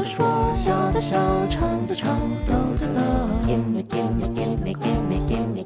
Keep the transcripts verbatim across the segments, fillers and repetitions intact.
的说，笑的笑，唱的唱，逗的逗。Gimme, gimme, gimme, gimme, gimme,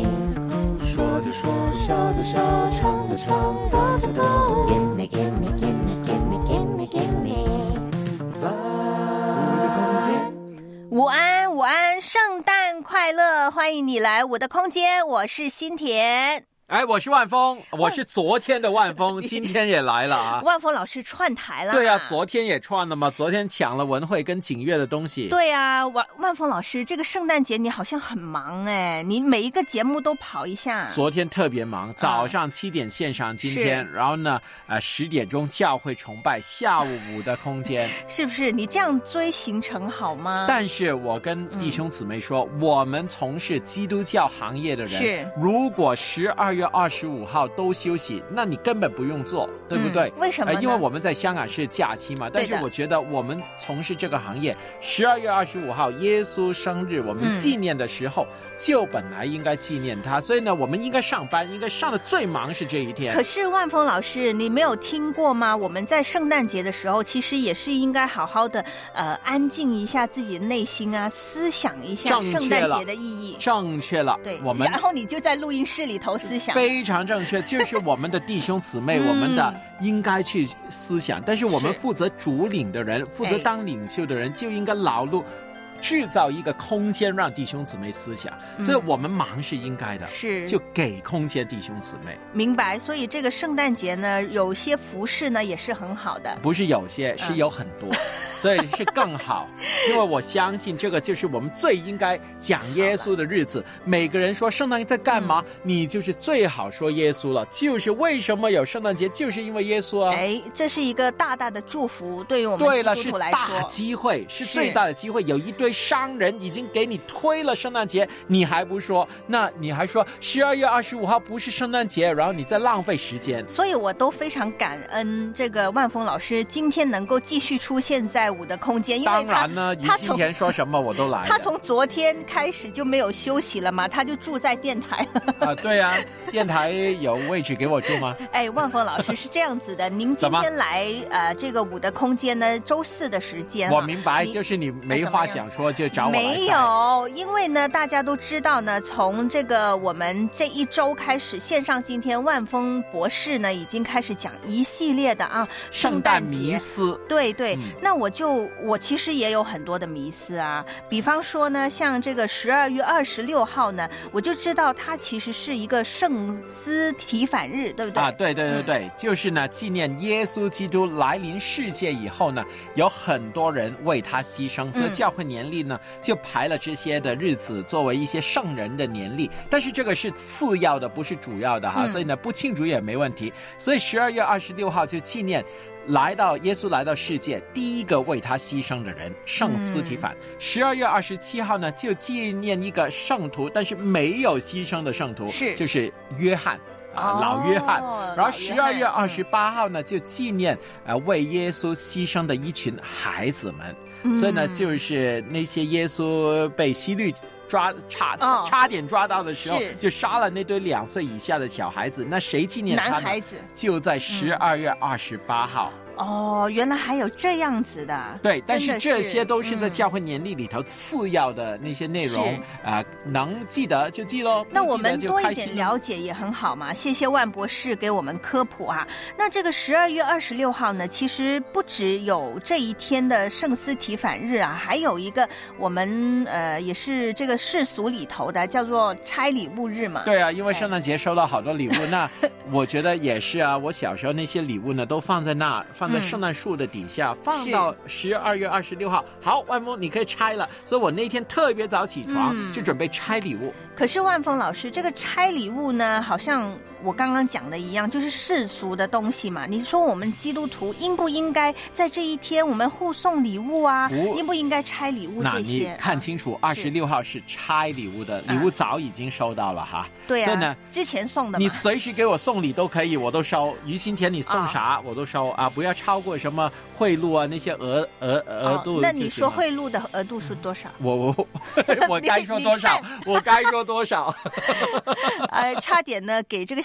gimme。说的说，笑的笑，唱的唱，逗的逗。Gimme, gimme, gimme, gimme, gimme, gimme。我的空间。 午安，午安，圣诞快乐！欢迎你来我的空间，我是新田。 哎，我是万峰，我是昨天的万峰，今天也来了啊！ 万峰老师串台了。 对啊，昨天也串了嘛，昨天抢了文慧跟景月的东西。 对啊，万万峰老师，这个圣诞节你好像很忙哎，你每一个节目都跑一下。 昨天特别忙，早上七点线上，今天，啊、然后呢，呃，十点钟教会崇拜，下午五的空间， 是不是？你这样追行程好吗？ 但是我跟弟兄姊妹说，嗯、我们从事基督教行业的人， 是如果十二月二十五号都休息，那你根本不用做，对不对？ 嗯、为什么呢？ 呃？因为我们在香港是假期嘛，但是我觉得我们从事这个行业，十二月二十五号耶稣生日，我们纪念的时候，嗯、就本来应该纪念他，所以呢，我们应该上班，应该上的最忙是这一天。 可是万峰老师，你没有听过吗？我们在圣诞节的时候，其实也是应该好好的呃安静一下自己的内心啊，思想一下圣诞节的意义。 正确了， 对， 我们然后你就在录音室里头思想。 非常正确，就是我们的弟兄姊妹，嗯、我们的应该去思想，但是我们负责主领的人，负责当领袖的人，就应该劳碌。制造一个空间让弟兄姊妹思想，嗯、所以我们忙是应该的， 是就给空间弟兄姊妹。 明白，所以这个圣诞节呢，有些服饰呢也是很好的， 不是有些，是有很多，嗯、所以是更好。因为我相信这个就是我们最应该讲耶稣的日子。每个人说圣诞在干嘛，嗯、你就是最好说耶稣了。就是为什么有圣诞节，就是因为耶稣啊！ 哎，这是一个大大的祝福，对于我们基督徒来说， 对了，是大机会，是最大的机会。有一堆商人已经给你推了圣诞节，你还不说，那你还说十二月二十五号不是圣诞节，然后你在浪费时间。 所以我都非常感恩这个万峰老师今天能够继续出现在我的空间，因为当然呢，于今天说什么我都来了。 他从昨天开始就没有休息了嘛，他就住在电台啊，对啊，电台有位置给我住吗？ 哎，万峰老师是这样子的，您今天来呃这个我的空间呢，周四的时间， 我明白，就是你没话想说就找我来。 没有，因为呢，大家都知道呢，从这个我们这一周开始，线上今天万峰博士呢已经开始讲一系列的啊圣诞节迷思。 对对， 嗯、 那我就我其实也有很多的迷思啊，比方说呢，像这个十二月二十六号呢，我就知道它其实是一个圣斯提反日，对不对？ 啊，对对对对，嗯、就是呢，纪念耶稣基督来临世界以后呢，有很多人为他牺牲，所以教会年历呢。就排了这些的日子作为一些圣人的年历，但是这个是次要的，不是主要的哈，嗯、所以呢不庆祝也没问题。所以十二月二十六号就纪念来到耶稣来到世界第一个为他牺牲的人圣斯提反。十二、嗯、月二十七号呢就纪念一个圣徒，但是没有牺牲的圣徒， 是就是约翰。啊， 哦、 老约翰，然后十二月二十八号呢，就纪念呃为耶稣牺牲的一群孩子们，嗯、所以呢，就是那些耶稣被希律抓差、哦、差点抓到的时候，就杀了那堆两岁以下的小孩子。那谁纪念他呢？ 男孩子就在十二月二十八号。 嗯哦，原来还有这样子的。 对，但是这些都是在教会年历里头次要的那些内容啊、呃，能记得就记咯。 那我们多一点了解也很好嘛。谢谢万博士给我们科普啊。那这个十二月二十六号呢，其实不只有这一天的圣斯提反日啊，还有一个我们呃也是这个世俗里头的叫做拆礼物日嘛。 对啊，因为圣诞节收到好多礼物，那我觉得也是啊。我小时候那些礼物呢，都放在那放。在圣诞树的底下，嗯、放到十二月二十六号。好，万峰你可以拆了。所以我那天特别早起床，嗯、就准备拆礼物。 可是万峰老师，这个拆礼物呢，好像我刚刚讲的一样，就是世俗的东西嘛。你说我们基督徒应不应该在这一天我们互送礼物啊？应不应该拆礼物这些？ 那你看清楚，二十六号是拆礼物的，礼物早已经收到了哈。 对啊， 所以呢， 之前送的嘛， 你随时给我送礼都可以，我都收。于新田你送啥、哦、我都收啊，不要超过什么贿赂啊那些额额额度、哦。 那你说贿赂的额度是多少？ 我我我该说多少？我该说多少？ 呃，差点呢给这个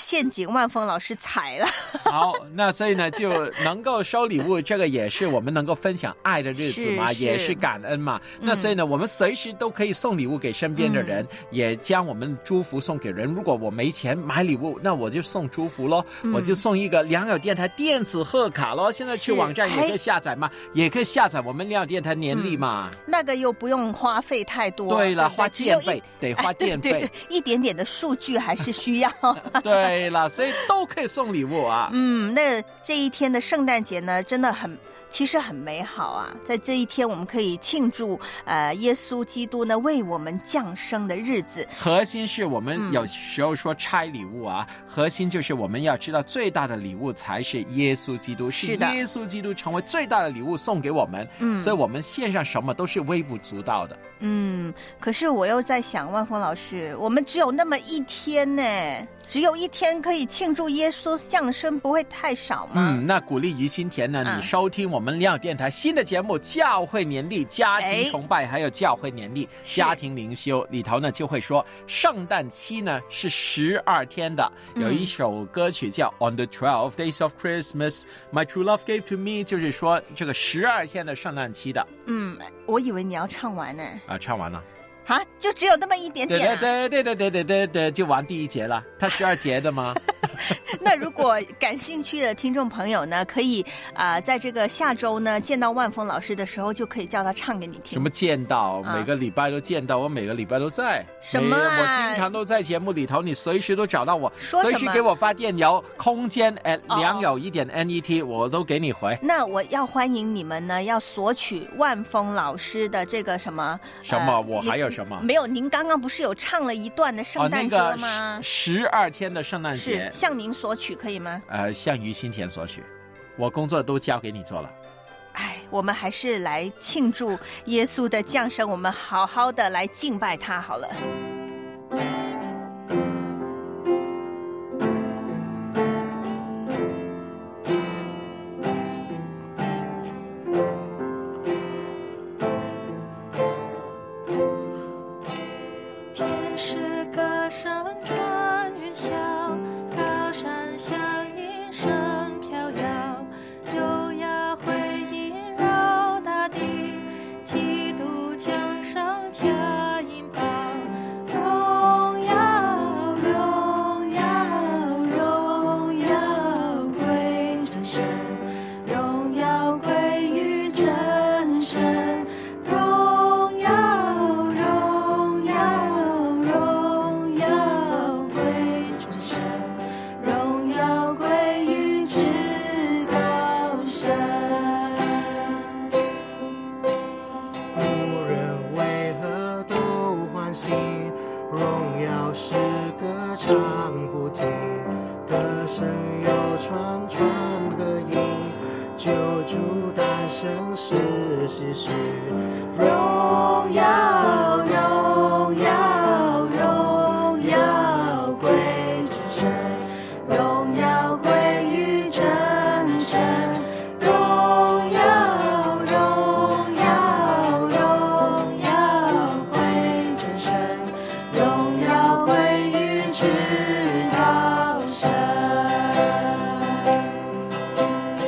陷阱万峰老师踩了。 好，那所以呢就能够收礼物，这个也是我们能够分享爱的日子嘛， 是是也是感恩嘛、嗯、那所以呢我们随时都可以送礼物给身边的人、嗯、也将我们祝福送给人。如果我没钱买礼物，那我就送祝福咯、嗯、我就送一个良友电台电子贺卡咯。现在去网站也可以下载嘛，也可以下载我们良友电台年历嘛、嗯、 那个又不用花费太多。 对了，花电费，得花电费、哎、对对对， 一点点的数据还是需要。 对了，所以都可以送礼物啊。 嗯，那这一天的圣诞节呢真的很其实很美好啊，在这一天我们可以庆祝呃耶稣基督呢为我们降生的日子。 核心是我们有时候说拆礼物啊、嗯、核心就是我们要知道最大的礼物才是耶稣基督，是耶稣基督成为最大的礼物送给我们。嗯，所以我们献上什么都是微不足道的。 嗯，可是我又在想，万峰老师，我们只有那么一天呢，只有一天可以庆祝耶稣降生，不会太少吗？ 嗯，那鼓励于心田呢、嗯、你收听我们良友电台新的节目教会年历家庭崇拜、哎、还有教会年历家庭灵修里头呢就会说圣诞期呢是十二天的、嗯、有一首歌曲叫 On the twelve days of Christmas My true love gave to me， 就是说这个十二天的圣诞期的。 嗯，我以为你要唱完呢。 啊，唱完了啊，就只有那么一点点、啊、 对对对对对对对，就完第一节了。它十二节的吗？ 那如果感兴趣的听众朋友呢，可以啊、呃，在这个下周呢见到万峰老师的时候，就可以叫他唱给你听。 什么见到？啊、每个礼拜都见到，我每个礼拜都在。 什么、啊？ 我经常都在节目里头，你随时都找到我， 说什么？ 随时给我发电邮，空间 at 良友一点 net， 我都给你回。 那我要欢迎你们呢，要索取万峰老师的这个什么？ 什么？呃、我还有什么？ 没有，您刚刚不是有唱了一段的圣诞歌吗？ 哦那个、十二天的圣诞节， 是向您索取可以吗？ 呃，向于心田索取，我工作都交给你做了。 哎，我们还是来庆祝耶稣的降生，我们好好的来敬拜他好了。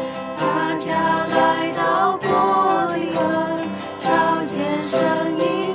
大家来到伯利恒，朝见神婴。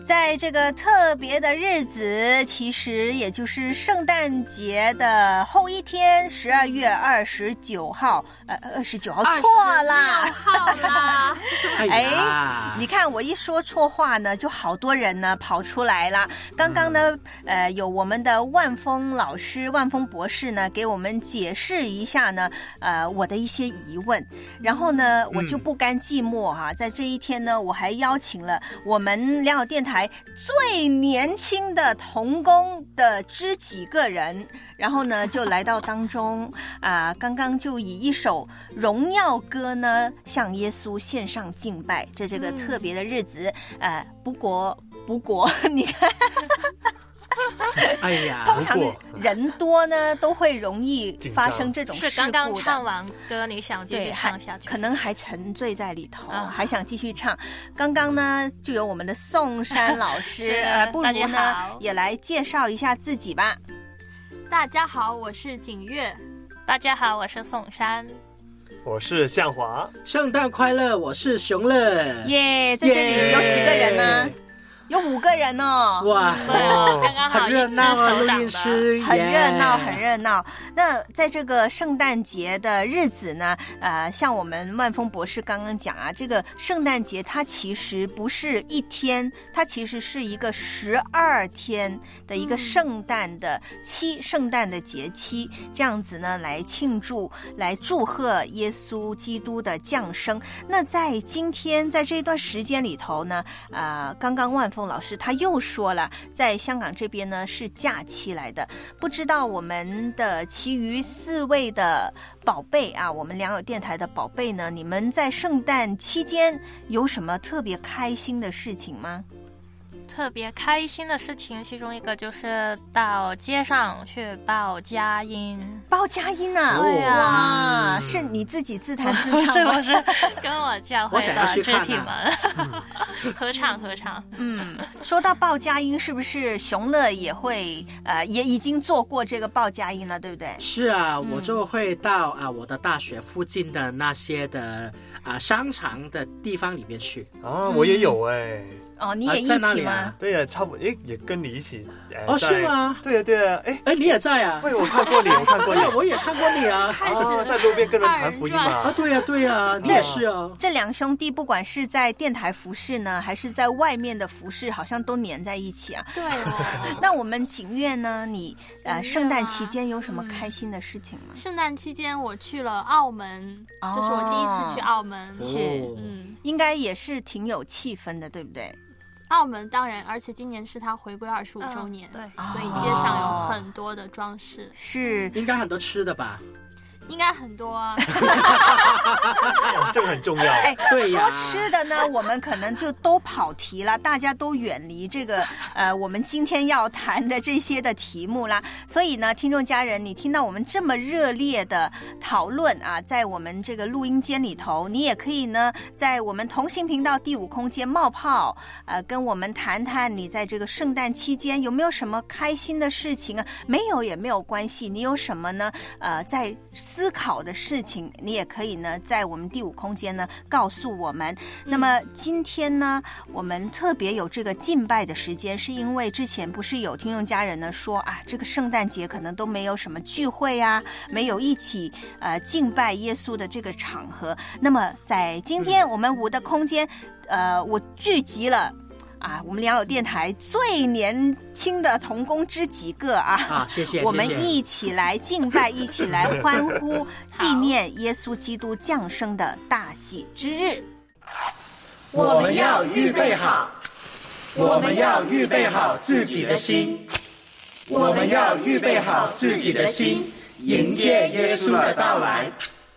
在这个特别的日子，其实也就是圣诞节的后一天，十二月二十九号，呃，二十九号错啦， 二十六号啦。 哎，你看我一说错话呢，就好多人呢跑出来了。刚刚呢，呃，有我们的万峰老师、万峰博士呢，给我们解释一下呢，呃，我的一些疑问。然后呢，我就不甘寂寞哈、啊，在这一天呢，我还邀请了我们良友电台最年轻的同工的知己个人，然后呢就来到当中啊、呃，刚刚就以一首荣耀歌呢向耶稣献上敬拜，这这个特别的日子，嗯、呃，不过不过你看。 哎呀， 通常人多呢，都会容易发生这种事故的。 是刚刚唱完歌，你想继续唱下去？ 可能还沉醉在里头，啊、还想继续唱。刚刚呢，就有我们的宋珊老师，呃，不如呢也来介绍一下自己吧。 大家好，我是景月。 大家好，我是宋珊。 我是向华。 圣诞快乐，我是熊乐。 耶，在这里有几个人呢？有五个人哦！ 哇， 哦，刚刚好很热闹啊！录音师很热闹，很热闹。那在这个圣诞节的日子呢，呃，像我们万峰博士刚刚讲啊，这个圣诞节它其实不是一天，它其实是一个十二天的一个圣诞的期，圣诞的节期，这样子呢来庆祝、来祝贺耶稣基督的降生。那在今天，在这一段时间里头呢，呃，刚刚万峰老师他又说了，在香港这边呢是假期来的，不知道我们的其余四位的宝贝啊，我们良友电台的宝贝呢，你们在圣诞期间有什么特别开心的事情吗？ 特别开心的事情，其中一个就是到街上去报佳音。 报佳音啊！ 对啊， 哇，是你自己自弹自唱吗？ 不是，不是，跟我教会的肢体们、啊、合唱合唱。 嗯，说到报佳音，是不是熊乐也会呃也已经做过这个报佳音了，对不对？ 是啊，我就会到啊我的大学附近的那些的啊商场的地方里面去。 啊，我也有哎、欸。 哦，你也一起吗？ 啊、 对呀、啊，差不多，诶，也跟你一起。 哦，是吗？ 对呀、啊，对呀、啊，哎， 哎，你也在啊？ 对，我看过你，我看过你， 我也看过你啊。 哦，在路边跟人谈福音嘛。 啊，对呀、啊，对呀、啊，你也是啊。 这两兄弟不管是在电台服饰呢，还是在外面的服饰，好像都黏在一起啊。 对哦。 那我们景月呢？你呃，圣诞期间有什么开心的事情吗？ 圣诞期间我去了澳门，这、哦、是我第一次去澳门。 是，嗯，应该也是挺有气氛的，对不对？ 澳门当然，而且今年是它回归二十五周年、 嗯， 对，所以街上有很多的装饰， 是应该很多吃的吧？ 应该很多啊， 哦、这个很重要。 哎，对呀，说吃的呢，我们可能就都跑题了，大家都远离这个呃，我们今天要谈的这些的题目啦。所以呢，听众家人，你听到我们这么热烈的讨论啊，在我们这个录音间里头，你也可以呢，在我们同行频道第五空间冒泡，呃，跟我们谈谈你在这个圣诞期间有没有什么开心的事情啊？没有也没有关系，你有什么呢？呃，在思考的事情，你也可以呢，在我们第五空间呢告诉我们。那么今天呢，我们特别有这个敬拜的时间，是因为之前不是有听众家人呢说啊，这个圣诞节可能都没有什么聚会啊，没有一起呃敬拜耶稣的这个场合。那么在今天我们五的空间，呃，我聚集了。啊，我们良友电台最年轻的同工知己个啊！ 啊，谢谢， 我们一起来敬拜，一起来欢呼，纪念耶稣基督降生的大喜之日。 我们要预备好，我们要预备好自己的心，我们要预备好自己的心，迎接耶稣的到来。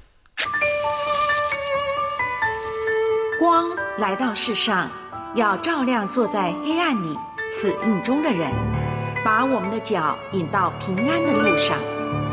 光来到世上，要照亮坐在黑暗里死荫中的人，把我们的脚引到平安的路上。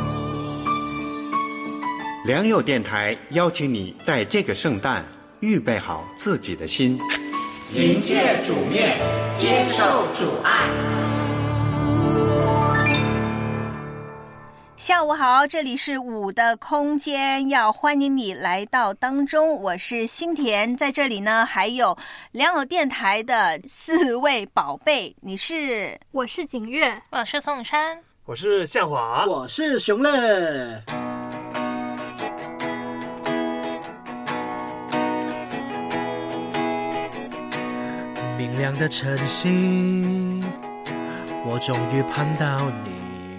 良友电台邀请你在这个圣诞预备好自己的心， 迎接主面，接受主爱。 笑下午好，这里是五的空间，要欢迎你来到当中，我是新田，在这里呢还有良友电台的四位宝贝，你是？ 我是景月， 我是宋山， 我是向华， 我是熊乐。明亮的晨曦，我终于盼到你。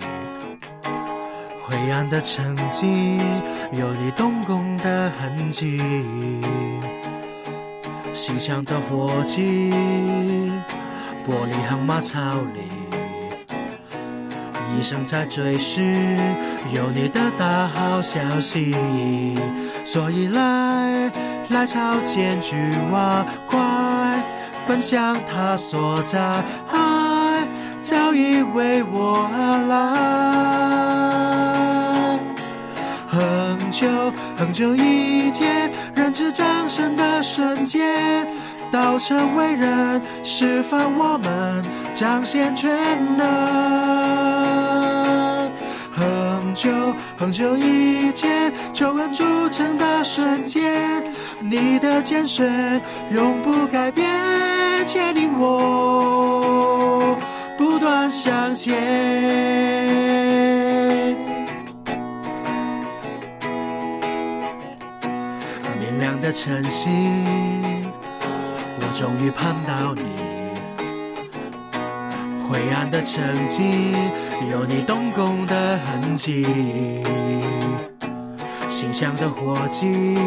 灰暗的城际，有你动工的痕迹。心香的火机，玻璃行马槽里，医生在追寻有你的大好消息。所以来来朝见巨蛙，快奔向他所在，爱早已为我而来。恒久恒久以前，人之掌声的瞬间，道成为人，释放我们，彰显全能。恒久恒久以前，救恩铸成的瞬间，你的拣选永不改变，牵引我不断向前。明亮的晨曦，我终于盼到你。灰暗的城际，有你动工的痕迹。心香的火机，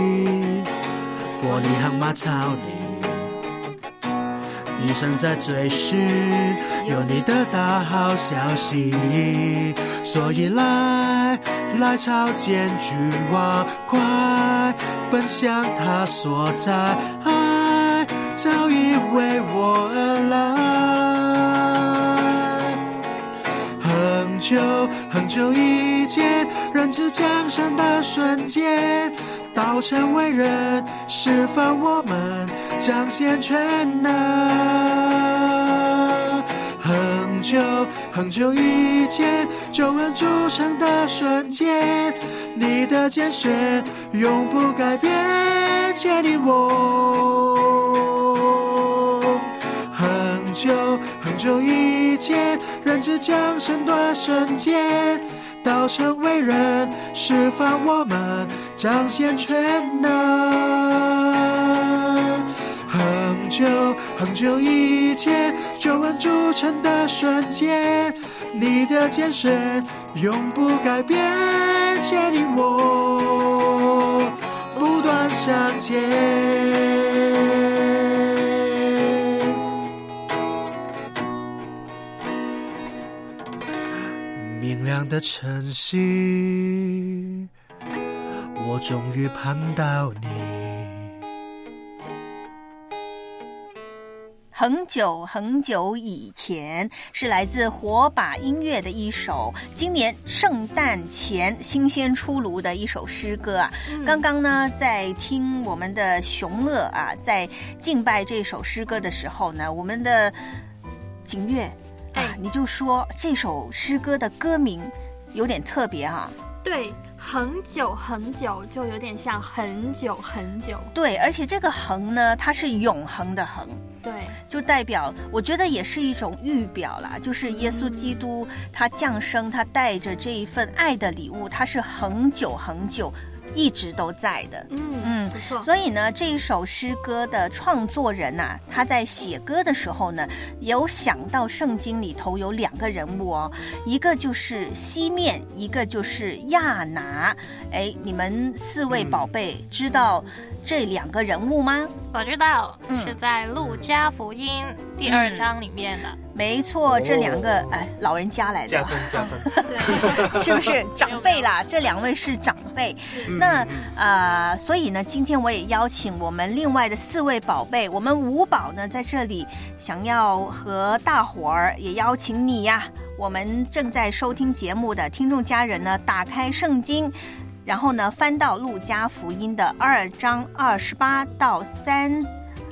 玻璃行马槽里，医生在追寻有你的大好消息。所以来来朝见巨蛙，快奔向他所在，爱早已为我而来。恒久恒久以前，人之掌声的瞬间，道成为人，释放我们，彰显全能。恒久恒久以前，救恩铸成的瞬间，你的拣选永不改变，牵引我。恒久恒久以前，人之掌声的瞬间，道成为人，释放我们，彰显全能。恒久恒久以前，救恩铸成的瞬间，你的拣选永不改变，牵引我不断向前。明亮的晨曦，我终于盼到你。 很久很久以前，是来自火把音乐的一首今年圣诞前新鲜出炉的一首诗歌啊。嗯、刚刚呢，在听我们的熊乐啊，在敬拜这首诗歌的时候呢，我们的景月啊，哎、你就说这首诗歌的歌名有点特别哈、啊。 对，很久很久就有点像很久很久。 对，而且这个恒呢，它是永恒的恒。 对， 就代表，我觉得也是一种预表啦，就是耶稣基督他降生，他带着这一份爱的礼物，他是很久很久一直都在的。 嗯嗯，不错。 所以呢，这一首诗歌的创作人啊，他在写歌的时候呢，有想到圣经里头有两个人物哦，一个就是西面，一个就是亚拿。哎，你们四位宝贝、嗯、知道这两个人物吗？ 我知道，嗯、是在路加福音第二章里面的。嗯、 没错，这两个哎老人家来的， 加分加分， 对，是不是长辈啦？这两位是长辈。嗯、那呃，所以呢，今天我也邀请我们另外的四位宝贝，我们五宝呢在这里想要和大伙儿也邀请你呀、啊，我们正在收听节目的听众家人呢，打开圣经。然后呢，翻到路加福音的二章二十八到三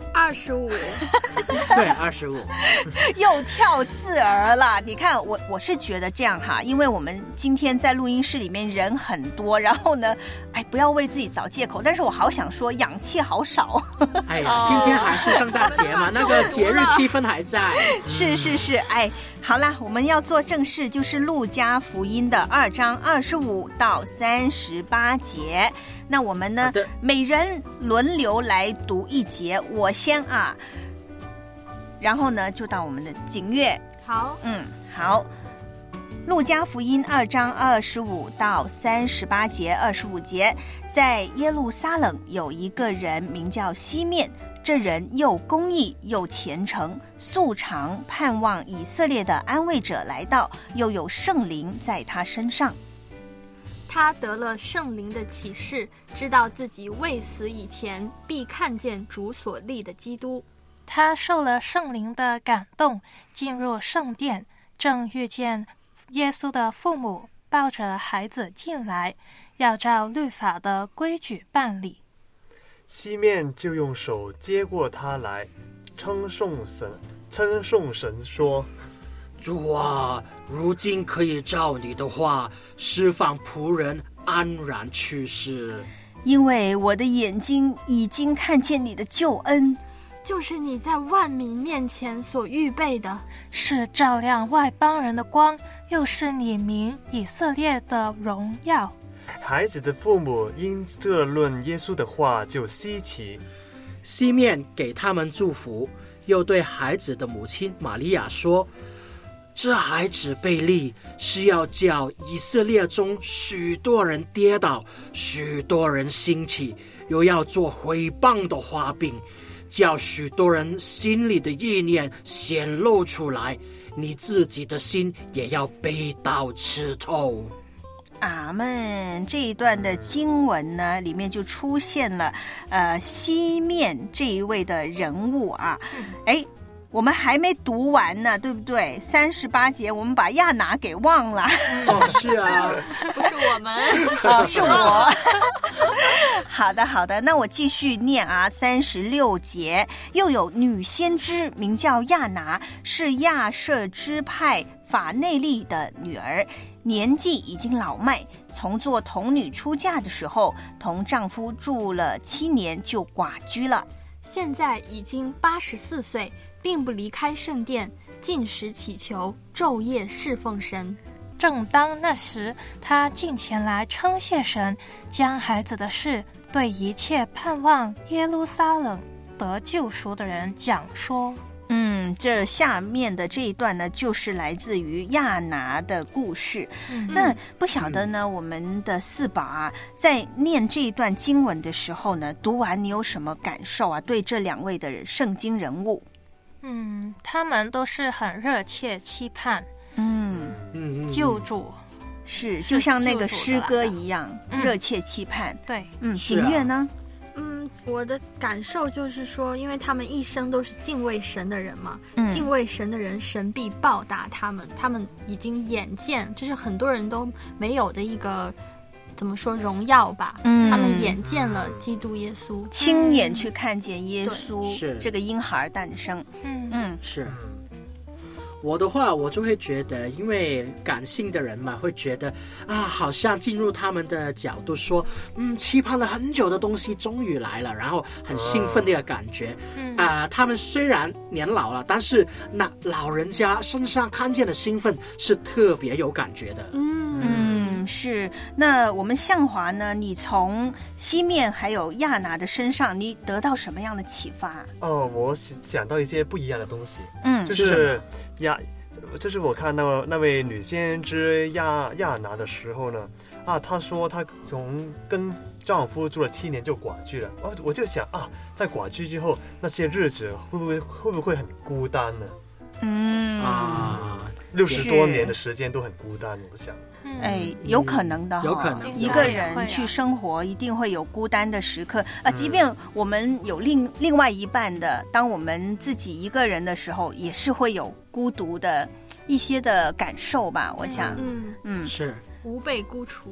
二十五， 对，二十五， 又跳字儿了。你看，我我是觉得这样哈，因为我们今天在录音室里面人很多，然后呢，哎，不要为自己找借口。但是我好想说，氧气好少。 哎呀，今天还是圣诞节嘛，那个节日气氛还在。 是是是，哎，好啦，我们要做正事，就是路加福音的二章二十五到三十八节。那我们呢，每人轮流来读一节，我先啊，然后呢就到我们的景月。 好， 嗯，好。路加福音二章二十五到三十八节，二十五节，在耶路撒冷有一个人名叫西面，这人又公义又虔诚，素常盼望以色列的安慰者来到，又有圣灵在他身上。 他得了圣灵的启示，知道自己未死以前必看见主所立的基督。 他受了圣灵的感动，进入圣殿，正遇见耶稣的父母抱着孩子进来，要照律法的规矩办理。 西面就用手接过他来，称颂神，称颂神说： 主啊，如今可以照你的话释放仆人安然去世， 因为我的眼睛已经看见你的救恩， 就是你在万民面前所预备的， 是照亮外邦人的光，又是你民以色列的荣耀。 孩子的父母因这论耶稣的话就稀奇。 西面给他们祝福，又对孩子的母亲玛利亚说：这孩子被立是要叫以色列中许多人跌倒，许多人兴起，又要做毁谤的花柄，叫许多人心里的意念显露出来，你自己的心也要被刀刺透。 阿们。这一段的经文呢，里面就出现了呃西面这一位的人物啊，哎。我们还没读完呢，对不对？三十八节我们把亚拿给忘了。 哦，是啊， 不是我们， 哦，是我。好的，好的，那我继续念啊。三十六节，又有女先知名叫亚拿，是亚设支派法内利的女儿，年纪已经老迈，从做童女出嫁的时候，同丈夫住了七年就寡居了， 现在已经八十四岁。并不离开圣殿，禁食祈求，昼夜侍奉神。 正当那时，他进前来称谢神，将孩子的事对一切盼望耶路撒冷得救赎的人讲说。 嗯，这下面的这一段呢，就是来自于亚拿的故事。嗯、那不晓得呢，嗯、我们的四宝啊，在念这一段经文的时候呢，读完你有什么感受啊？对这两位的圣经人物。 嗯，他们都是很热切期盼， 嗯嗯，救主是就像那个诗歌一样，嗯、热切期盼。 对， 嗯，景月呢？ 嗯，我的感受就是说，因为他们一生都是敬畏神的人嘛， 嗯、 敬畏神的人，神必报答他们。他们已经眼见，这是很多人都没有的一个。怎么说荣耀吧、嗯、他们眼见了基督耶稣， 亲眼去看见耶稣、 嗯、 这个婴孩诞生。 嗯嗯， 是。我的话，我就会觉得，因为感性的人嘛，会觉得啊，好像进入他们的角度说，嗯，期盼了很久的东西终于来了，然后很兴奋的一个感觉。嗯啊、呃，他们虽然年老了，但是那老人家身上看见的兴奋是特别有感觉的。 嗯嗯，是。那我们向华呢？你从西面还有亚拿的身上，你得到什么样的启发？ 哦，我想到一些不一样的东西。 嗯， 就是亚，就是我看到那位女先知亚亚拿的时候呢，啊，她说她从跟丈夫住了七年就寡居了。哦，我就想啊，在寡居之后那些日子会不会会不会很孤单呢？ 嗯啊， 六十多年的时间都很孤单，我想。 哎，有可能的、哦， 有可能一个人去生活，一定会有孤单的时刻啊。即便我们有另另外一半的，当我们自己一个人的时候，也是会有孤独的一些的感受吧。我想， 嗯嗯， 是无被孤除。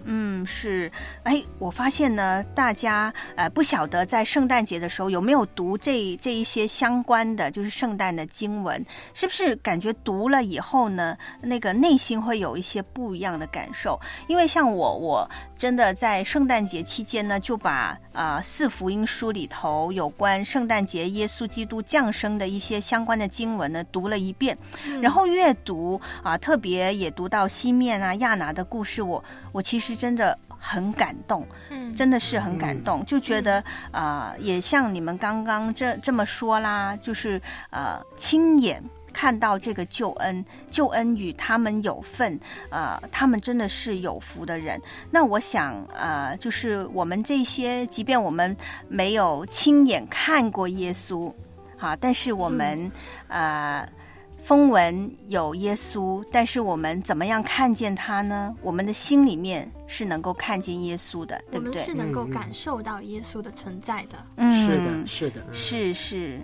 嗯，是。哎，我发现呢，大家呃不晓得在圣诞节的时候有没有读这这一些相关的，就是圣诞的经文，是不是感觉读了以后呢，那个内心会有一些不一样的感受？因为像我，我真的在圣诞节期间呢，就把啊、呃、四福音书里头有关圣诞节耶稣基督降生的一些相关的经文呢读了一遍，嗯、然后越读啊、呃，特别也读到西面啊亚拿的故事，我我其实真的很感动，嗯，真的是很感动，嗯、就觉得啊、呃，也像你们刚刚这这么说啦，就是呃亲眼看到这个救恩，救恩与他们有份，呃，他们真的是有福的人。那我想，呃，就是我们这些，即便我们没有亲眼看过耶稣，好，但是我们，嗯、呃。风闻有耶稣，但是我们怎么样看见他呢？我们的心里面是能够看见耶稣的，对不对？ 我们是能够感受到耶稣的存在的。 嗯，是的，是的， 是是。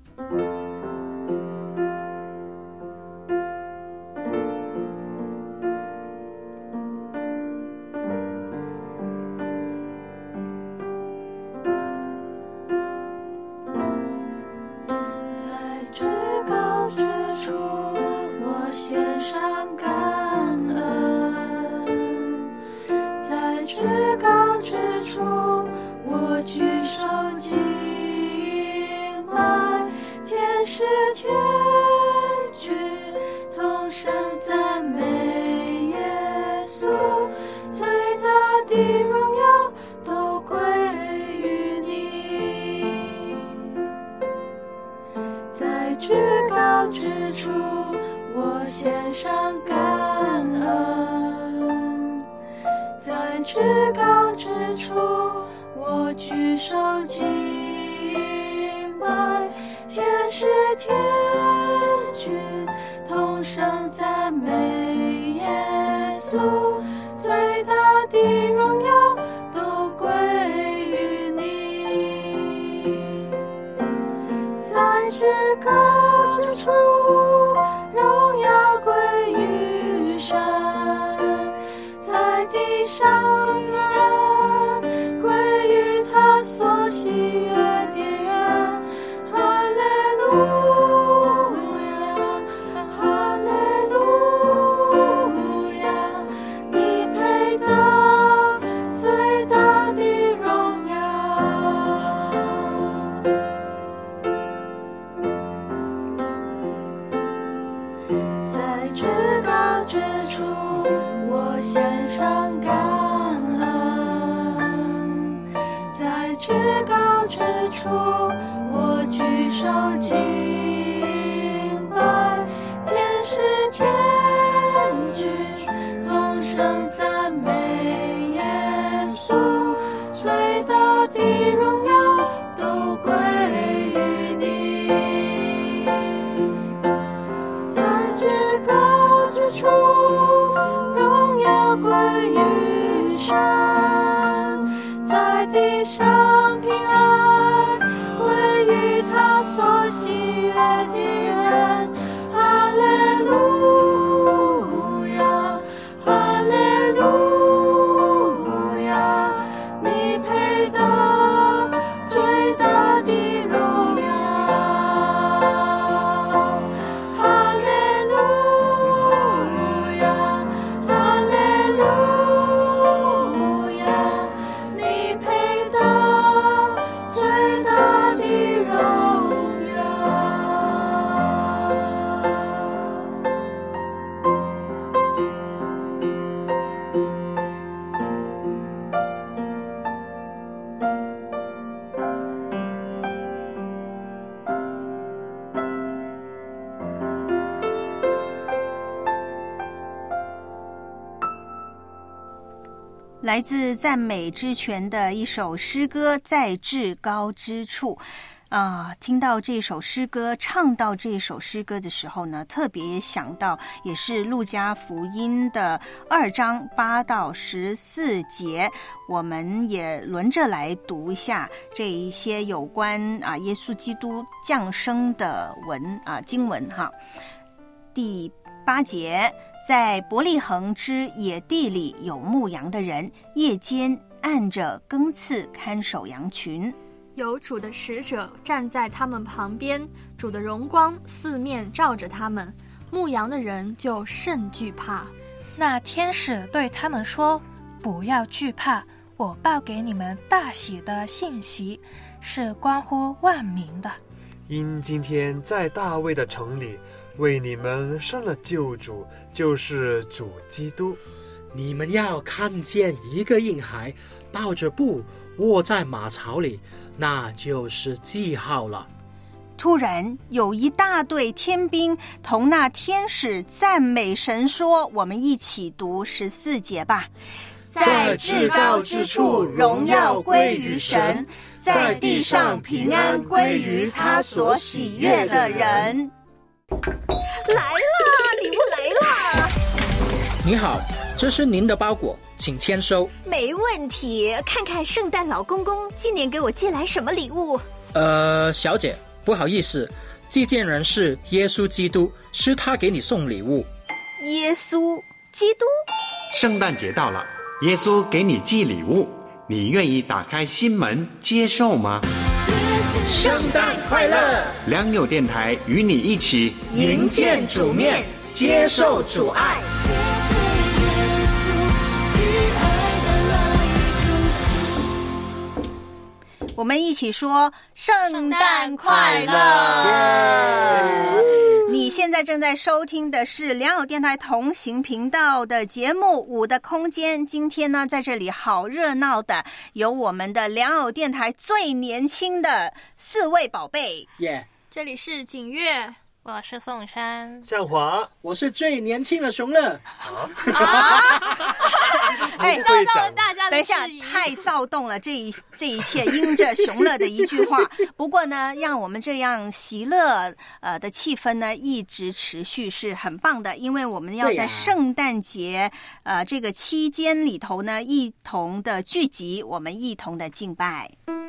来自赞美之泉的一首诗歌，在至高之处啊、呃，听到这首诗歌，唱到这首诗歌的时候呢，特别想到也是路加福音的二章八到十四节，我们也轮着来读一下这一些有关啊耶稣基督降生的文啊经文哈。第八节， 在伯利恒之野地里有牧羊的人，夜间按着更次看守羊群。 有主的使者站在他们旁边，主的荣光四面照着他们，牧羊的人就甚惧怕。 那天使对他们说：不要惧怕，我报给你们大喜的信息，是关乎万民的。 因今天在大卫的城里为你们生了救主，就是主基督。 你们要看见一个婴孩抱着布卧在马槽里，那就是记号了。 突然有一大队天兵同那天使赞美神说，我们一起读十四节吧。 在至高之处荣耀归于神，在地上平安归于他所喜悦的人。 来啦，礼物来啦！ 你好，这是您的包裹，请签收。 没问题，看看圣诞老公公今年给我寄来什么礼物。 呃，小姐，不好意思，寄件人是耶稣基督，是他给你送礼物。 耶稣基督？ 圣诞节到了，耶稣给你寄礼物，你愿意打开心门接受吗？ 圣诞快乐！ 良友电台与你一起迎见主面，接受主爱。 我们一起说圣诞快乐！你现在正在收听的是良友电台同行频道的节目《五的空间》。今天呢，在这里好热闹的，有我们的良友电台最年轻的四位宝贝。 耶、yeah. 这里是景月， 我是宋山， 向华， 我是最年轻的熊乐。 啊！哎， 躁动了大家的等一下，太躁动了，这一这一切因着熊乐的一句话。不过呢，让我们这样喜乐呃的气氛呢一直持续是很棒的，因为我们要在圣诞节、啊、呃这个期间里头呢一同的聚集，我们一同的敬拜。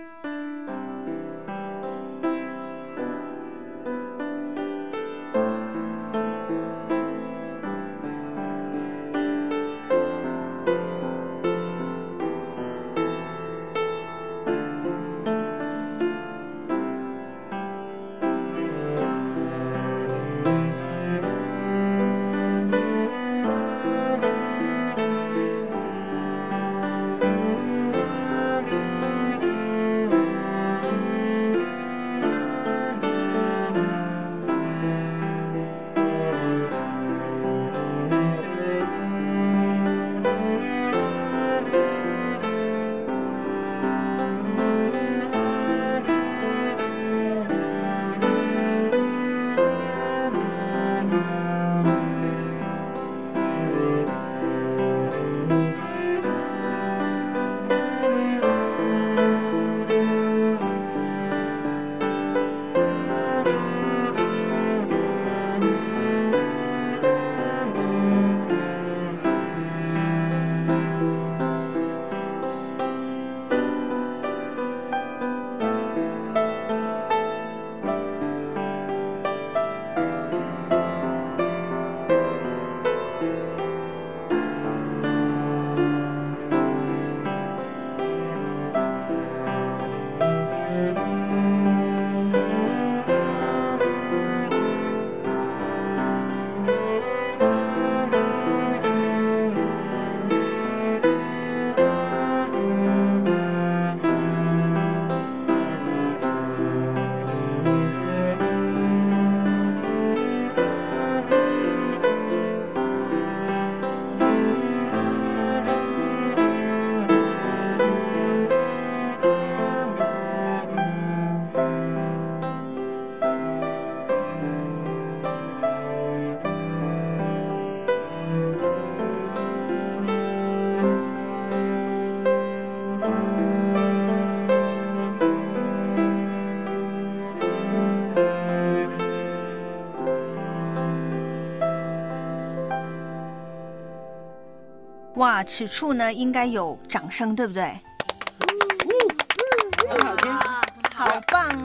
哇，此处呢应该有掌声，对不对？ 很好听， 好棒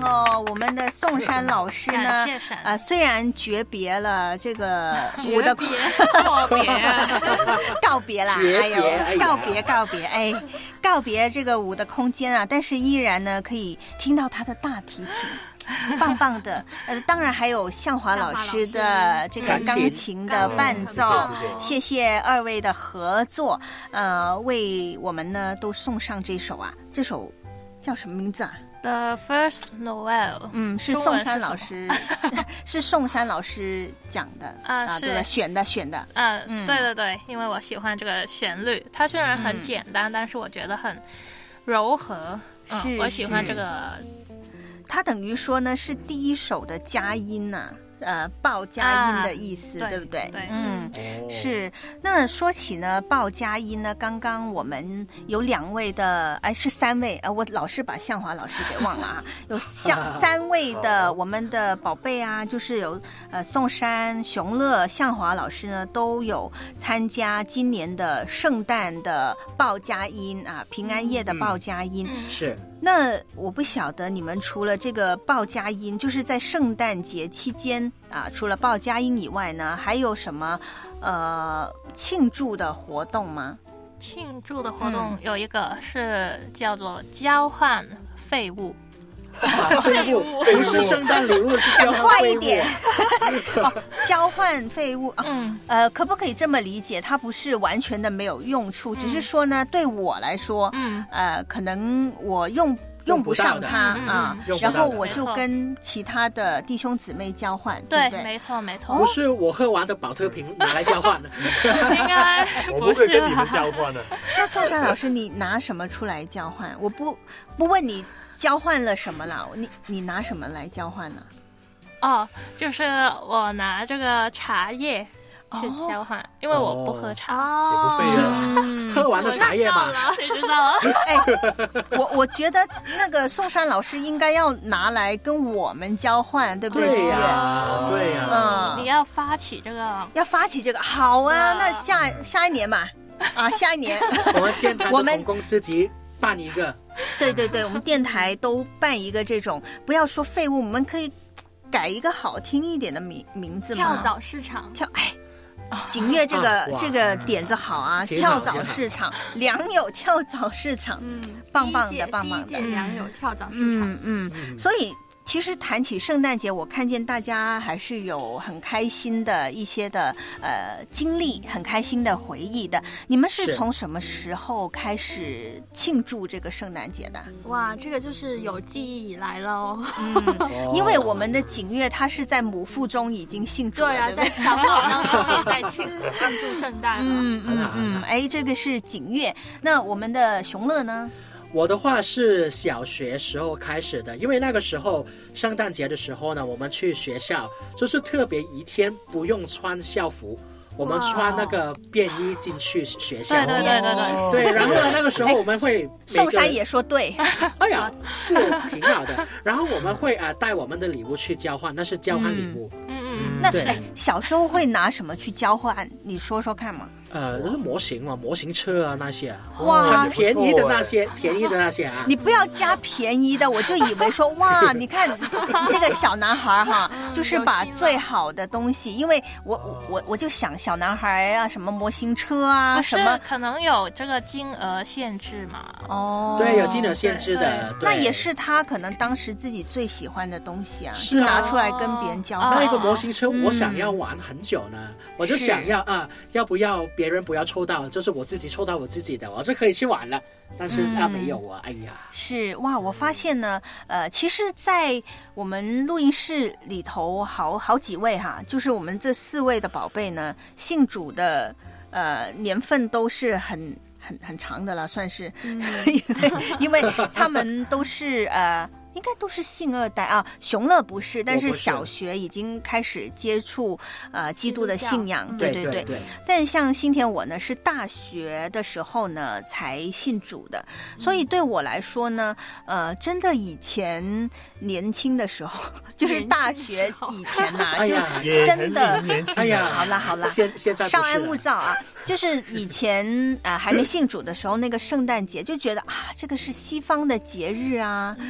哦！我们的宋山老师呢， 感谢神呃，虽然诀别了这个舞的诀别告别告别啦， 诀别哎呦， 哎呀告别告别，哎，告别这个舞的空间啊，但是依然呢可以听到他的大提琴。棒棒的，呃，当然还有向华老师的这个钢琴的伴奏，谢谢二位的合作，呃，为我们呢都送上这首啊，这首叫什么名字啊？ The First Noel， 嗯，是宋山老师，是宋山老师讲的啊， 对吧？选的选的， 啊，嗯，对对对，因为我喜欢这个旋律，它虽然很简单，嗯、但是我觉得很柔和， 是、嗯， 我喜欢这个。 它等于说呢是第一首的佳音呐、啊。呃，报佳音的意思、啊、对, 对不对？ 对， 嗯，是。那说起呢，报佳音呢，刚刚我们有两位的，哎，是三位，呃，我老是把向华老师给忘了啊。有向三位的我们的宝贝啊，就是有呃宋山、熊乐、向华老师呢，都有参加今年的圣诞的报佳音啊，平安夜的报佳音。 嗯、是。 那我不晓得你们除了这个报佳音，就是在圣诞节期间啊，除了报佳音以外呢，还有什么呃庆祝的活动吗？ 庆祝的活动有一个是叫做交换废物。 废物不是圣诞礼物，是交换废物。 快一点、哦，交换废物。嗯，呃，可不可以这么理解？它不是完全的没有用处，嗯、只是说呢，对我来说，嗯，呃，可能我用。用不上它嗯、 啊，然后我就跟其他的弟兄姊妹交换，对不对？ 没错没错。 不是我喝完的保特瓶拿来交换的， 应该我不会跟你们交换的。 那宋山老师，你拿什么出来交换？我不不问你交换了什么了，你你拿什么来交换呢？ 哦，就是我拿这个茶叶。去交换、哦，因为我不喝茶， 哦、也不费啊、 嗯。喝完的茶叶嘛， 谁知道了？ 哎，我我觉得那个宋山老师应该要拿来跟我们交换，对不对？ 对呀、啊，对呀、 啊。嗯，你要发起这个， 要发起这个，好啊。啊那下下一年嘛，啊，下一年我们电台的同工知己办一个。 对对对，我们电台都办一个这种，不要说废物，我们可以改一个好听一点的名名字嘛。 跳蚤市场， 跳哎。景月这个、啊、这个点子好啊！跳蚤市场，良友跳蚤市场，嗯，棒棒的，棒棒的， 良友跳蚤市场， 嗯嗯，所以。其实谈起圣诞节，我看见大家还是有很开心的一些的呃经历，很开心的回忆的。你们是从什么时候开始庆祝这个圣诞节的？ 哇，这个就是有记忆以来了哦。 嗯，因为我们的景月他是在母腹中已经庆祝了， 对啊， 对不对？ 在襁褓当中也在庆庆祝圣诞了。 嗯嗯嗯，哎，这个是景月。那我们的熊乐呢？ 我的话是小学时候开始的，因为那个时候圣诞节的时候呢，我们去学校就是特别一天不用穿校服，我们穿那个便衣进去学校。 对对对对对对。然后呢，那个时候我们会宋山也说对， 哎呀，是挺好的。然后我们会啊、呃、带我们的礼物去交换，那是交换礼物。 嗯嗯嗯。那哎，小时候会拿什么去交换？你说说看嘛。 呃，就是模型嘛，模型车啊那些啊， 哇， 很便宜的那些，便宜的那些啊。 你不要加便宜的，我就以为说哇，你看这个小男孩哈，就是把最好的东西，因为我我我就想小男孩啊，什么模型车啊，什么可能有这个金额限制嘛。 哦， 对，有金额限制的， 那也是他可能当时自己最喜欢的东西啊， 是就拿出来跟别人交换。 那个模型车我想要玩很久呢，我就想要啊，要不要？别人不要抽到，就是我自己抽到我自己的，我就可以去玩了。但是他、嗯啊、没有啊，哎呀， 是哇！我发现呢，呃，其实，在我们录音室里头好，好好几位哈，就是我们这四位的宝贝呢，信主的呃年份都是很很很长的了，算是，嗯、因为因为他们都是呃。应该都是信二代啊，熊乐不是，但是小学已经开始接触呃基督的信仰，对对 对, 对, 对。但像新田我呢，是大学的时候呢才信主的，所以对我来说呢，呃，真的以前年轻的时候，就是大学以前呐、啊， 哎、 就真的， 哎呀， 好啦好啦， 现现在稍安勿躁啊，就是以前啊、呃、还没信主的时候，那个圣诞节就觉得啊，这个是西方的节日啊，啊、呃、就。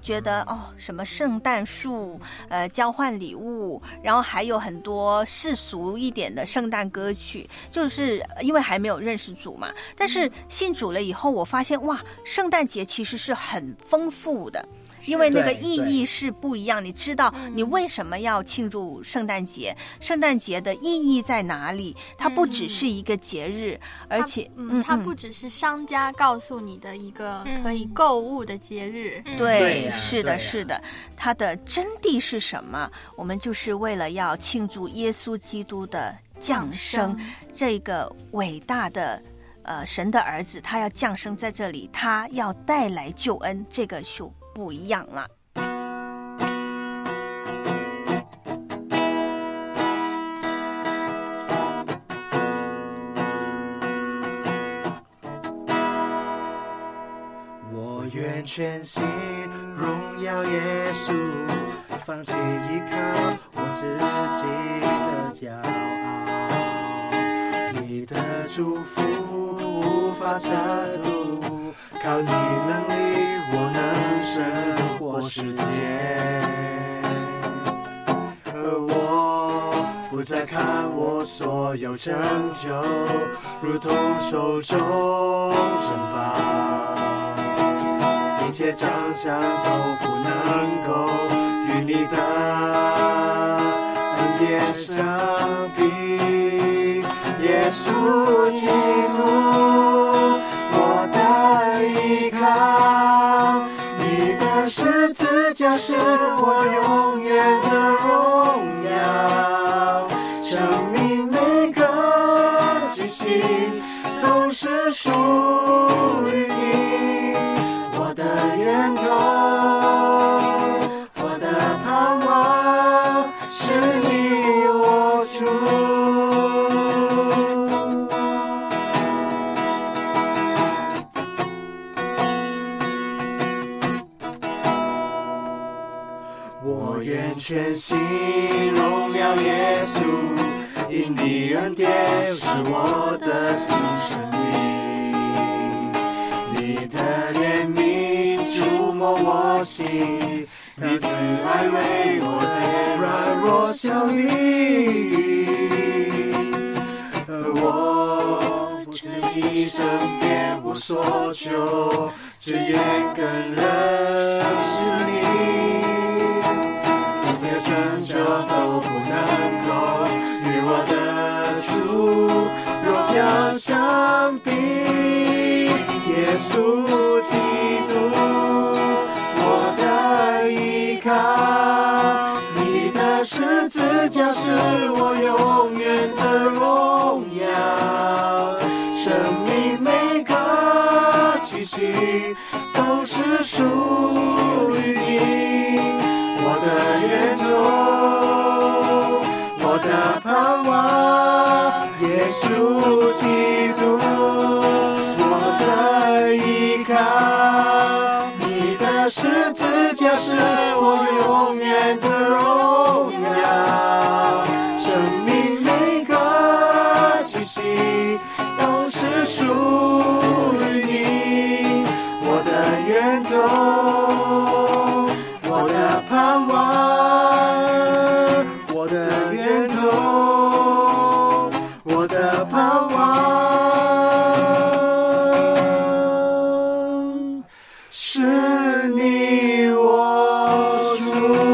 觉得哦，什么圣诞树，呃，交换礼物，然后还有很多世俗一点的圣诞歌曲，就是因为还没有认识主嘛。但是信主了以后，我发现哇，圣诞节其实是很丰富的。因为那个意义是不一样，你知道你为什么要庆祝圣诞节？圣诞节的意义在哪里？它不只是一个节日，而且嗯，它不只是商家告诉你的一个可以购物的节日。 对，是的，是的，它的真谛是什么？我们就是为了要庆祝耶稣基督的降生，这个伟大的呃神的儿子，他要降生在这里，他要带来救恩，这个就不一样了。 我愿全心荣耀耶稣，放弃依靠我自己的骄傲，你的祝福无法测度，靠你能力我能胜过世界，而我不再看我所有成就如同手中珍宝，一切奖项都不能够与你的恩典相比。耶稣基督我的依靠，你的十字架是我永远的荣耀，生命每个气息都是属于你，我的源头，我的盼望是你我主。我愿全心荣耀耶稣，因你恩典是我的新生命，你的怜悯触摸我心，你慈爱为我的软弱效力，而我不知你身边无所求，只愿更认识你，这些拯救都不能够与我的主荣耀相比。耶稣基督我的依靠，你的十字架是我永远的荣耀，生命每个气息都是属于你，我的源头，我的盼望，耶稣基督我的依靠，你的十字架是我永远的荣耀，生命每个气息都是属于你，我的源头，我的盼望，我的源头，我的盼望是你我主。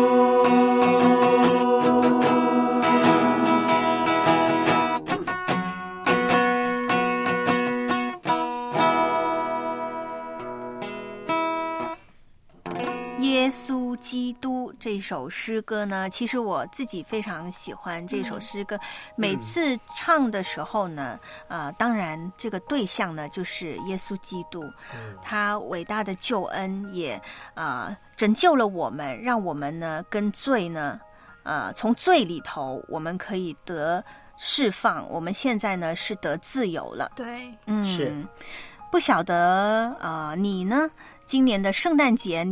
耶稣基督这首诗歌呢，其实我自己非常喜欢这首诗歌。每次唱的时候呢，呃，当然这个对象呢就是耶稣基督，他伟大的救恩也啊、呃、拯救了我们，让我们呢跟罪呢，呃，从罪里头我们可以得释放，我们现在呢是得自由了。 对， 嗯，是。不晓得呃，你呢？今年的圣诞节你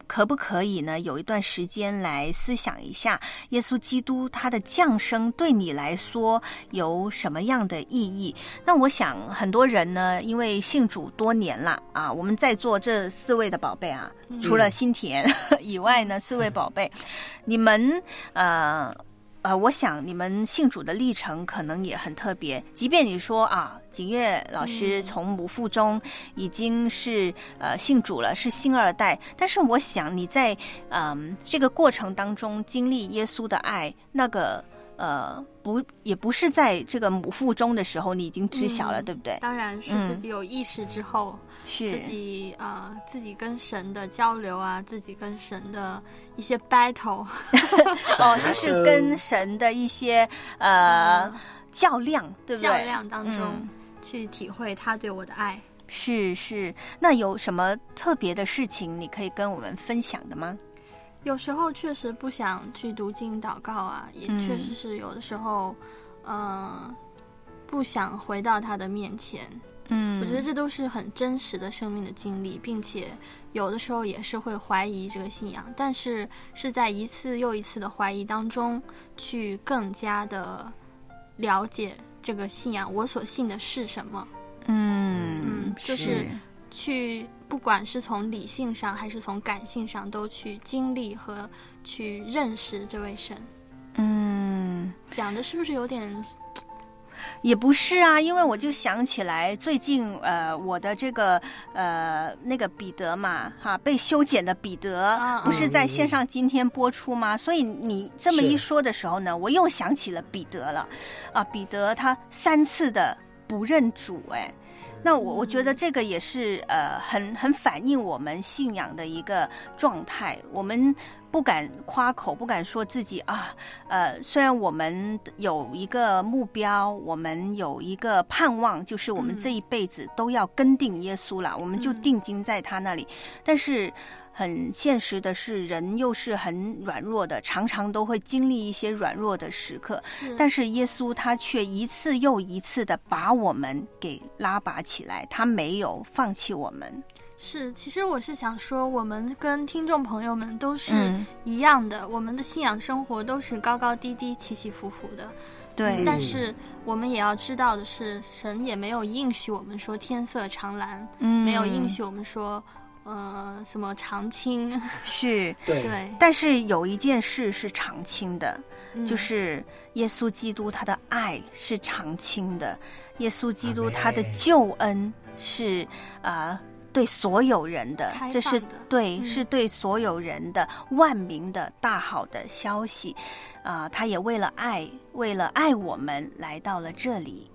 可不可以呢有一段时间来思想一下耶稣基督他的降生对你来说有什么样的意义？那我想很多人呢，因为信主多年了啊，我们在座这四位的宝贝啊，嗯、除了新田以外呢，四位宝贝，你们呃。呃，我想你们信主的历程可能也很特别。即便你说啊，景岳老师从母腹中已经是呃信主了，是新二代，但是我想你在嗯、呃、这个过程当中经历耶稣的爱，那个呃不也不是在这个母腹中的时候你已经知晓了，嗯、对不对？ 当然是自己有意识之后，是、嗯、自己呃自己跟神的交流啊，自己跟神的一些 battle 哦，就是跟神的一些呃较量，对不对？ 较量当中、嗯、去体会他对我的爱。 是是，那有什么特别的事情你可以跟我们分享的吗？ 有时候确实不想去读经祷告啊，也确实是有的时候，嗯、呃，不想回到他的面前。嗯，我觉得这都是很真实的生命的经历，并且有的时候也是会怀疑这个信仰，但是是在一次又一次的怀疑当中，去更加的了解这个信仰，我所信的是什么。嗯嗯，就是去不管是从理性上还是从感性上，都去经历和去认识这位神。嗯，讲的是不是有点？ 也不是啊，因为我就想起来最近呃我的这个呃那个彼得嘛哈被修剪的彼得、啊、不是在线上今天播出吗？所以你这么一说的时候呢，我又想起了彼得了啊，彼得他三次的不认主，哎，那我我觉得这个也是呃很很反映我们信仰的一个状态。我们不敢夸口，不敢说自己啊，呃，虽然我们有一个目标，我们有一个盼望，就是我们这一辈子都要跟定耶稣了，嗯、我们就定睛在他那里。但是很现实的是，人又是很软弱的，常常都会经历一些软弱的时刻。是但是耶稣他却一次又一次的把我们给拉拔起来，他没有放弃我们。 是，其实我是想说，我们跟听众朋友们都是一样的，嗯、我们的信仰生活都是高高低低、起起伏伏的。对，但是我们也要知道的是，神也没有应许我们说天色常蓝，嗯、没有应许我们说呃什么常青。是，对对。 但是有一件事是常青的，嗯、就是耶稣基督他的爱是常青的，耶稣基督他的救恩是啊。呃对所有人的，这是对、嗯，是对所有人的万民的大好的消息，啊、呃，他也为了爱，为了爱我们来到了这里。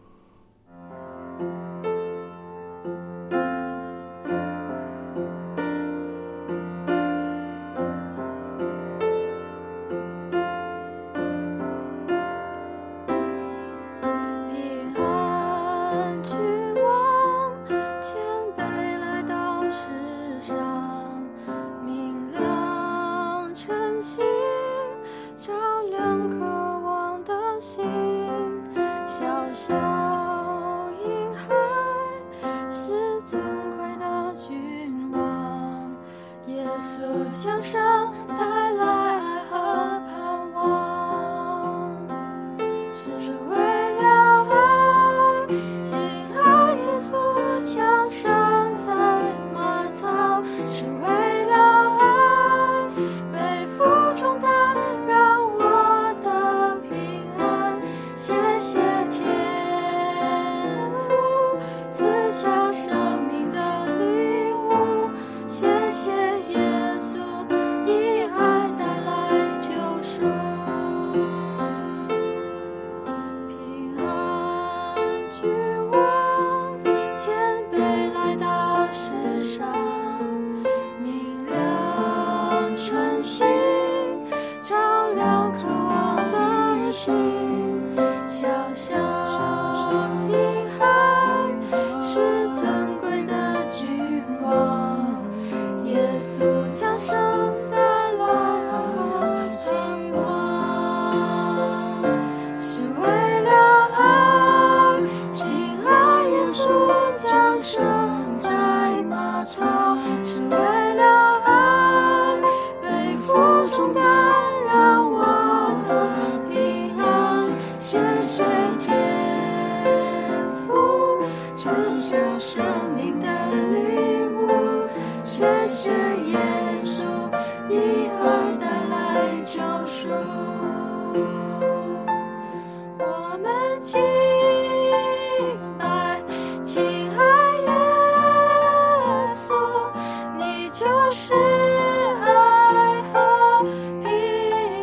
降生带来爱和盼望，是为了爱，亲爱耶稣降生在马槽，是为了爱，背负重担让我得平安。谢谢天父赐下生命的礼物，谢谢耶稣以爱带来救赎。平天父赐下生命的礼物，谢谢耶稣以爱带来救赎。我们敬拜亲爱耶稣，你就是爱和平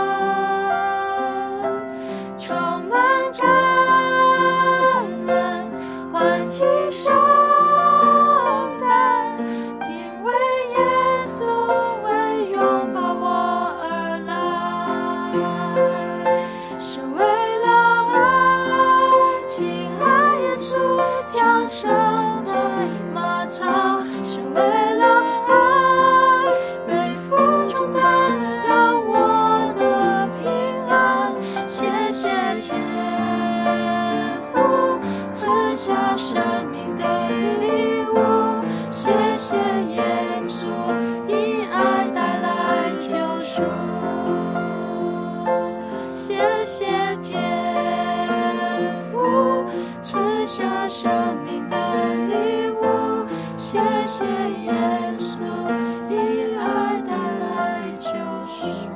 安，充满感恩，欢庆圣诞，因为耶稣为拥抱我而来，是为了爱，亲爱耶稣降生在马槽，是为了爱背负重担，让我得平安。谢谢天父赐下生命的礼物，谢谢耶稣以爱带来救赎。谢谢天父赐下生命的礼物，谢谢耶稣以爱带来救赎。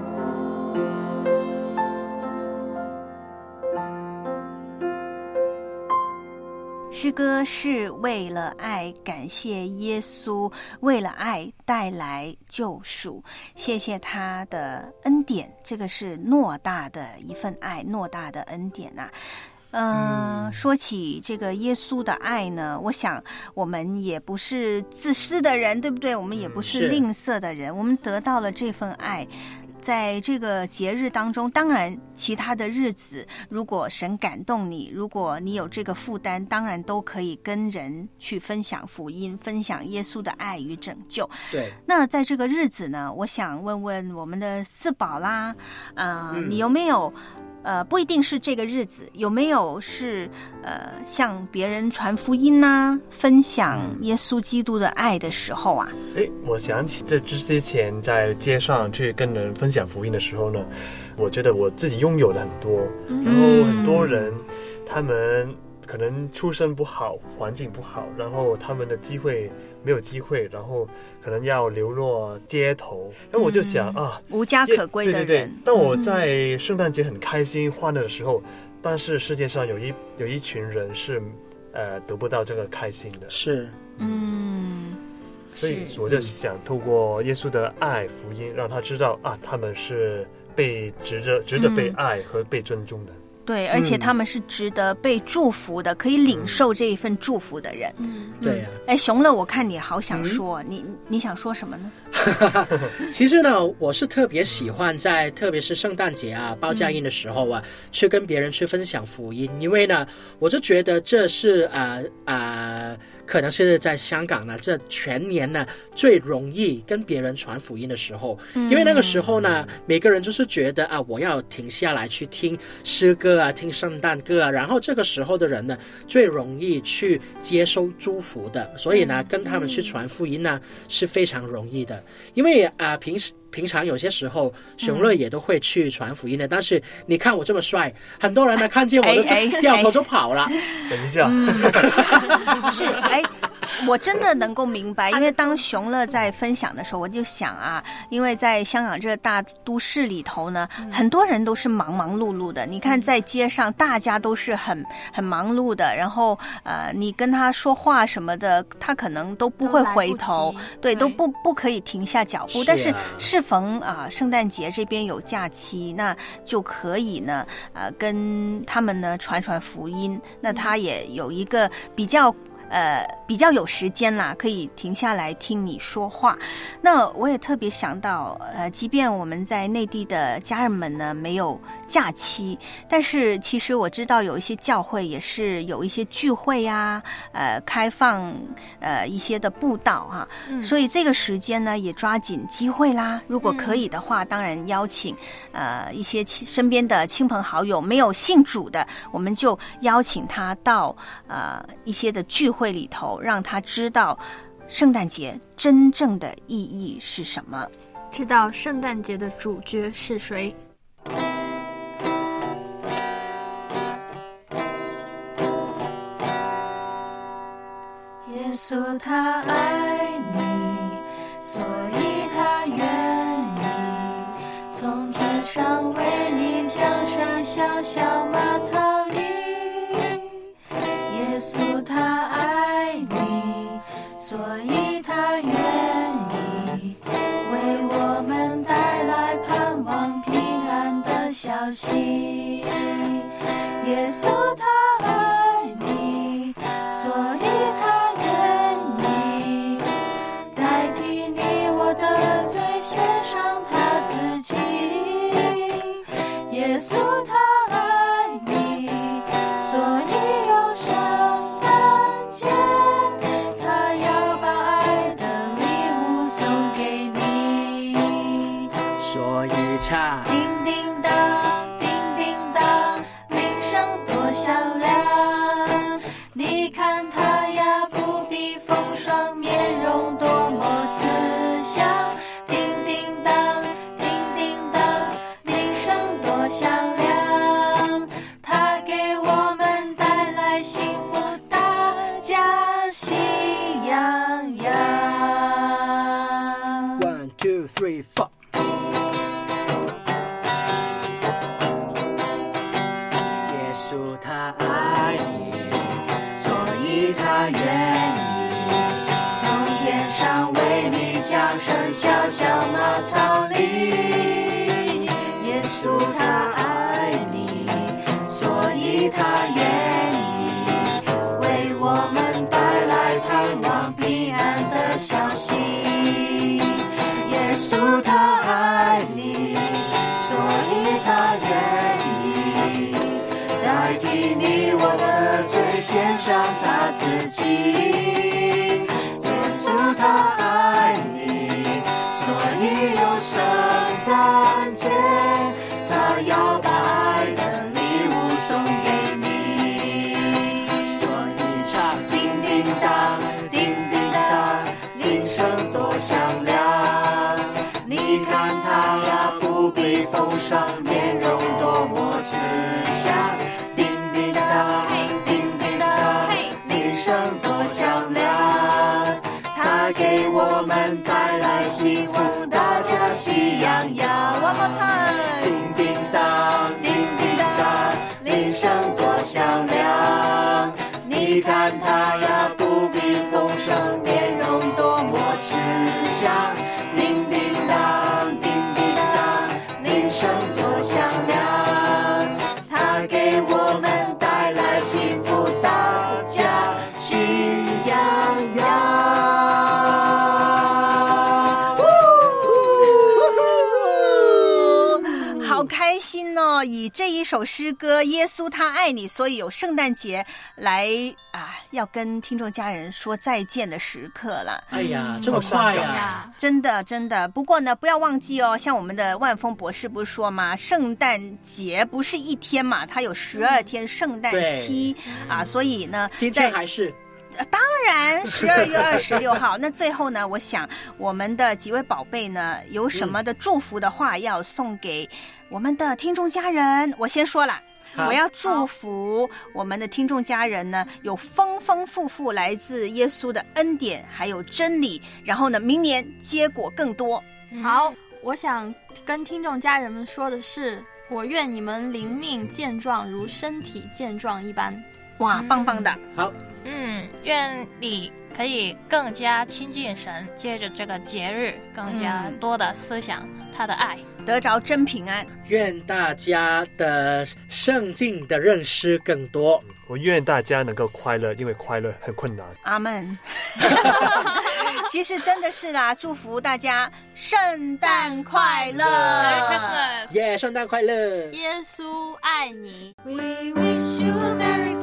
诗歌是为了爱，感谢耶稣为了爱带来救赎，谢谢他的恩典，这个是偌大的一份爱，偌大的恩典啊。呃、嗯，说起这个耶稣的爱呢，我想我们也不是自私的人，对不对？我们也不是吝啬的人，我们得到了这份爱。在这个节日当中，当然其他的日子，如果神感动你，如果你有这个负担，当然都可以跟人去分享福音，分享耶稣的爱与拯救。 对。 那在这个日子呢，我想问问我们的四宝啦，呃，嗯、你有没有？呃，不一定是这个日子，有没有是呃向别人传福音啊，分享耶稣基督的爱的时候啊？ 哎，我想起这之前在街上去跟人分享福音的时候呢，我觉得我自己拥有了很多，嗯、然后很多人他们可能出身不好，环境不好，然后他们的机会没有机会，然后可能要流落街头。那我就想、嗯、啊， 无家可归的人。 对对对。当我在圣诞节很开心、嗯、欢乐的时候，但是世界上有一有一群人是呃得不到这个开心的。 是， 嗯。 所以我就想透过耶稣的爱福音，让他知道啊，他们是被值得值得被爱和被尊重的。 嗯，对，而且他们是值得被祝福的，嗯、可以领受这一份祝福的人。 嗯，对呀、 啊。哎，熊乐，我看你好想说，嗯、你你想说什么呢？ 其实呢，我是特别喜欢在特别是圣诞节啊、报佳音的时候啊，嗯、去跟别人去分享福音，因为呢，我就觉得这是啊啊。呃呃可能是在香港呢，这全年呢最容易跟别人传福音的时候，因为那个时候呢，每个人就是觉得啊，我要停下来去听诗歌啊，听圣诞歌啊，然后这个时候的人呢，最容易去接收祝福的，所以呢，跟他们去传福音呢是非常容易的，因为啊，平时。平常有些时候熊乐也都会去传福音的、嗯、但是你看我这么帅，很多人呢看见我都掉头就跑了。 等一下、 嗯、是哎我真的能够明白，因为当熊乐在分享的时候，我就想啊，因为在香港这个大都市里头呢，嗯、很多人都是忙忙碌碌的。你看在街上，大家都是很很忙碌的，然后呃，你跟他说话什么的，他可能都不会回头，对，都不不可以停下脚步。是啊、但是适逢啊、呃，圣诞节这边有假期，那就可以呢，呃，跟他们呢传传福音。那他也有一个比较。呃，比较有时间啦，可以停下来听你说话。那我也特别想到，呃，即便我们在内地的家人们呢没有假期，但是其实我知道有一些教会也是有一些聚会啊，呃，开放呃一些的布道啊，嗯、所以这个时间呢也抓紧机会啦。如果可以的话，嗯、当然邀请呃一些身边的亲朋好友，没有信主的，我们就邀请他到呃一些的聚会。会里头让他知道圣诞节真正的意义是什么， 知道圣诞节的主角是谁。 稣他爱你，所以他愿意从天上为你降生小小马槽里。耶稣他爱你，所以他愿意为我们带来盼望平安的消息。耶稣他爱你，所以他愿意代替你我的罪，献上他自己。耶稣他爱你，所以有圣诞节，他要把爱的礼物送给你。 所以唱叮叮当，叮叮当，铃声多响亮。你看他呀，不必风霜，面容多么慈祥。叮叮当，叮叮当，铃声多响亮。他给我们带来幸福，大家喜洋洋。 One two three four。耶稣他爱你， 所以他愿意从天上为你降生小小马槽里。耶稣他爱你，所以他愿意为我们带来盼望平安的消息。耶稣他爱你，所以他愿意代替你我的罪，献上他自己。耶稣他爱你，所以有圣诞节，他要把爱的礼物送给你。所以唱叮叮当，叮叮当，铃声多响亮。你看他呀，不必风霜，面容多么慈祥。叮叮当，叮叮当，铃声多响亮。他给我们带来幸福，大家喜洋洋。One more time。叮叮当，叮叮当，铃声多响亮。你看他呀，不必风霜，面容多么慈祥。叮叮当，叮叮当，铃声多响亮。他给我们带来幸福，大家喜洋洋。 好开心哦！以这一首诗歌《耶稣他爱你》，所以有圣诞节来啊，要跟听众家人说再见的时刻了。 哎呀，这么快呀！ 真的真的。不过呢，不要忘记哦，像我们的万峰博士不是说吗？圣诞节不是一天嘛，它有十二天圣诞期啊，所以呢， 今天还是。 当然，十二月二十六号。那最后呢，我想我们的几位宝贝呢，有什么的祝福的话要送给我们的听众家人？我先说了。我要祝福我们的听众家人呢，有丰丰富富来自耶稣的恩典，还有真理，然后呢，明年结果更多。 好，我想跟听众家人们说的是，我愿你们灵命健壮，如身体健壮一般。 哇，棒棒的！ 好， 嗯，愿你可以更加亲近神，借着这个节日，更加多的思想他的爱， 得着真平安。 愿大家的圣经的认识更多。 我愿大家能够快乐，因为快乐很困难。 阿们。其实真的是啦，祝福大家圣诞快乐 Merry Christmas， 耶，圣诞快乐！ 耶稣爱你。 We wish you a Merry